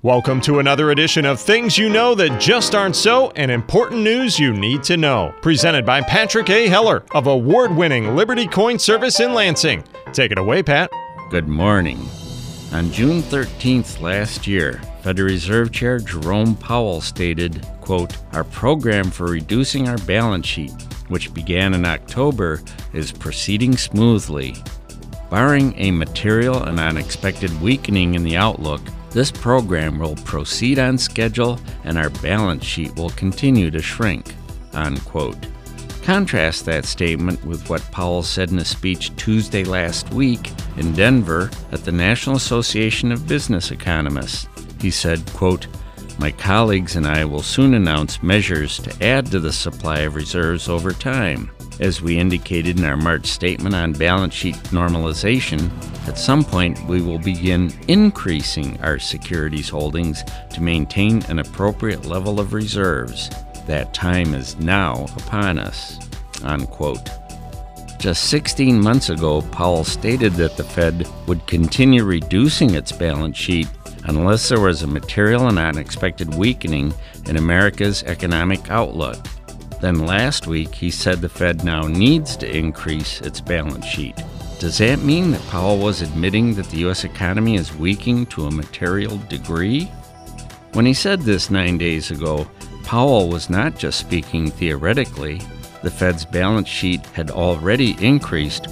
Welcome to another edition of Things You Know That Just Aren't So and Important News You Need to Know. Presented by Patrick A. Heller of award-winning Liberty Coin Service in Lansing. Take it away, Pat. Good morning. On June 13th last year, Federal Reserve Chair Jerome Powell stated, quote, "Our program for reducing our balance sheet, which began in October, is proceeding smoothly. Barring a material and unexpected weakening in the outlook, this program will proceed on schedule and our balance sheet will continue to shrink," unquote. Contrast that statement with what Powell said in a speech Tuesday last week in Denver at the National Association of Business Economists. He said, quote, "My colleagues and I will soon announce measures to add to the supply of reserves over time. As we indicated in our March statement on balance sheet normalization, at some point we will begin increasing our securities holdings to maintain an appropriate level of reserves. That time is now upon us," unquote. Just 16 months ago, Powell stated that the Fed would continue reducing its balance sheet unless there was a material and unexpected weakening in America's economic outlook. Then last week, he said the Fed now needs to increase its balance sheet. Does that mean that Powell was admitting that the U.S. economy is weakening to a material degree? When he said this 9 days ago, Powell was not just speaking theoretically. The Fed's balance sheet had already increased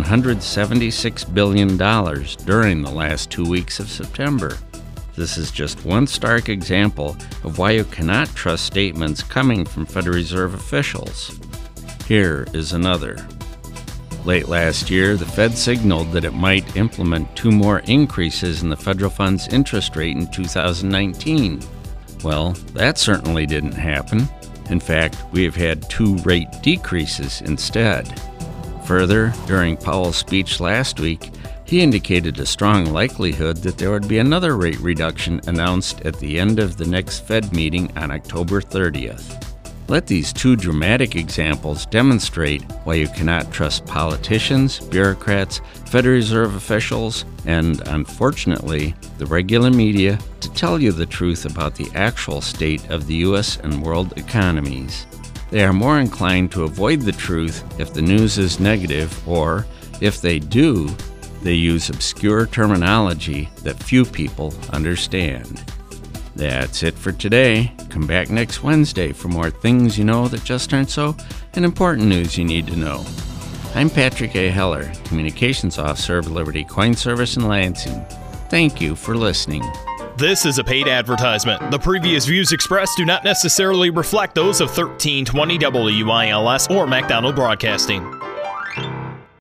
$176 billion during the last 2 weeks of September. This is just one stark example of why you cannot trust statements coming from Federal Reserve officials. Here is another. Late last year, the Fed signaled that it might implement 2 more increases in the federal funds interest rate in 2019. Well, that certainly didn't happen. In fact, we have had 2 rate decreases instead. Further, during Powell's speech last week, he indicated a strong likelihood that there would be another rate reduction announced at the end of the next Fed meeting on October 30th. Let these 2 dramatic examples demonstrate why you cannot trust politicians, bureaucrats, Federal Reserve officials, and, unfortunately, the regular media to tell you the truth about the actual state of the U.S. and world economies. They are more inclined to avoid the truth if the news is negative, or, if they do, they use obscure terminology that few people understand. That's it for today. Come back next Wednesday for more things you know that just aren't so and important news you need to know. I'm Patrick A. Heller, Communications Officer of Liberty Coin Service in Lansing. Thank you for listening. This is a paid advertisement. The previous views expressed do not necessarily reflect those of 1320 WILS or McDonald Broadcasting.